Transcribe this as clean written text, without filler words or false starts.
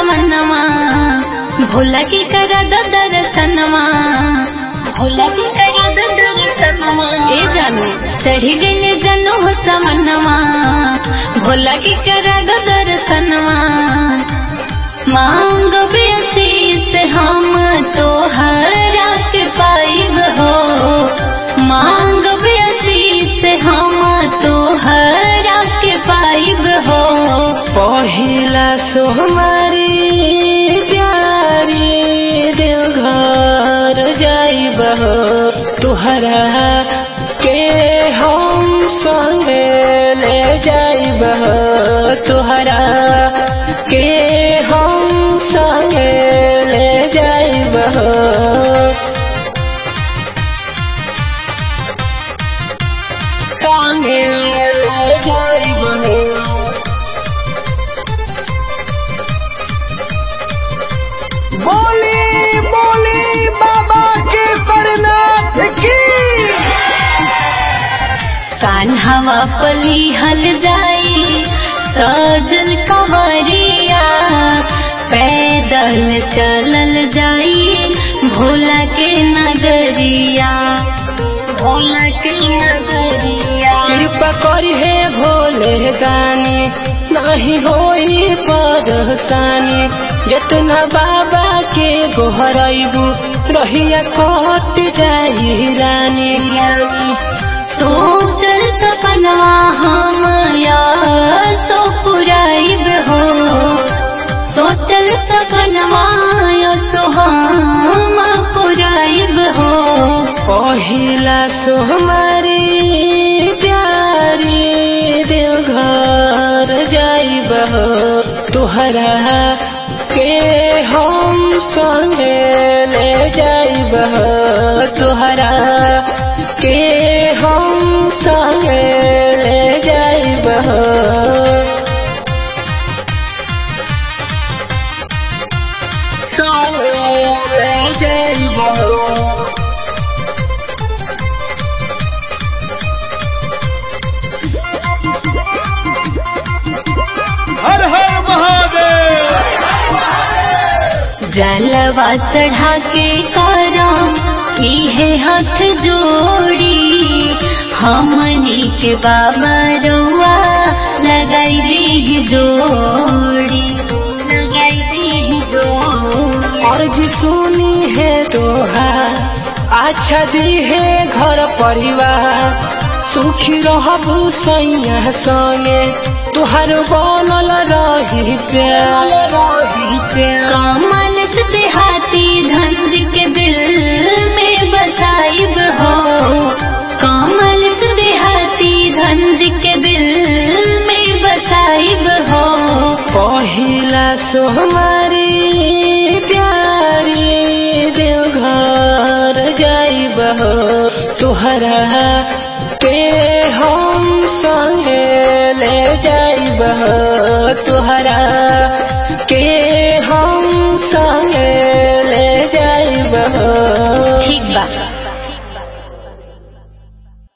समनमा भोला की करा दर्शनमा भोला की करा दर्शनमा ए जानू चढ़ी गई जनू हो समनमा भोला की करा दर्शनमा मांग बेसी से हम तो हरा के पाइब हो मांग बेसी से हम तो हरा के पाइब हो पहिला सोहमारी प्यारी देवघर जाइब हो तुहरा के हम संगे ले जाइब हो तुहरा के हम संगे ले जाइब हो संगे ले जाइब हो बोली बोली बाबा के परनाथ की कान्हावा पली हल जाई सजल कंवरिया पैदल चलल जाई भोला के नगरिया भोला के नगरिया कृपा करी है भोले दानी नहीं होई परेशानी जितना बाबा के गोहराइबू रहिया कट जाई रानी सोचल सपनवा हम सो पुराइब हो सोचल सपनवा तो हम पुराइब हो पहिला सोहमारी प्यारी देवघर जाइब हो तुहरा के हम संगे ले जाइब हो तुहरा के हम संगे ले जाइब हो संगे ले जाइब हो हर हर महादेव जलवा चढ़ा के करम इहे हाथ जोड़ी हमनी के बाबा रउआ लगाई दी जोड़ी लगाई दी जोड़ी अर्ज सुनी है दोहा अच्छा दी है घर परिवार सुखी रहबू सैया संगे तुहार बनल रही प्यार कमल देहाती धंज के दिल में बसाइब हो कमल देहाती धंज के दिल में बसाइब हो पहिला सोहमारी प्यारी देवघर जाइब हो तुहरा के हम संगे ले जाइब हो तुहरा के हम संगे ले जाइब हो ठीक बा।